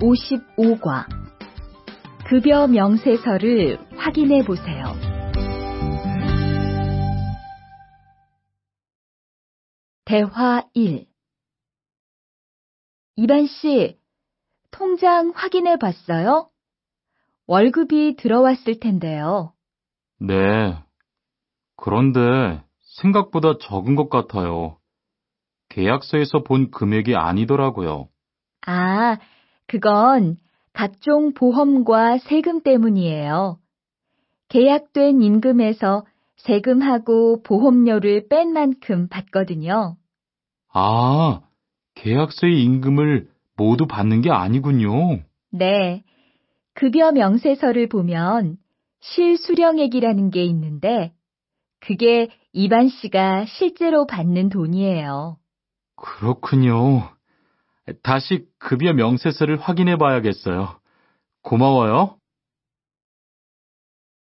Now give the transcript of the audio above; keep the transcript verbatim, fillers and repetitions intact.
오십오 과. 급여 명세서를 확인해 보세요. 대화 일. 이반 씨, 통장 확인해 봤어요? 월급이 들어왔을 텐데요. 네. 그런데 생각보다 적은 것 같아요. 계약서에서 본 금액이 아니더라고요. 아, 그건 각종 보험과 세금 때문이에요. 계약된 임금에서 세금하고 보험료를 뺀 만큼 받거든요. 아, 계약서의 임금을 모두 받는 게 아니군요. 네, 급여 명세서를 보면 실수령액이라는 게 있는데 그게 이반 씨가 실제로 받는 돈이에요. 그렇군요. 다시 급여 명세서를 확인해 봐야겠어요. 고마워요.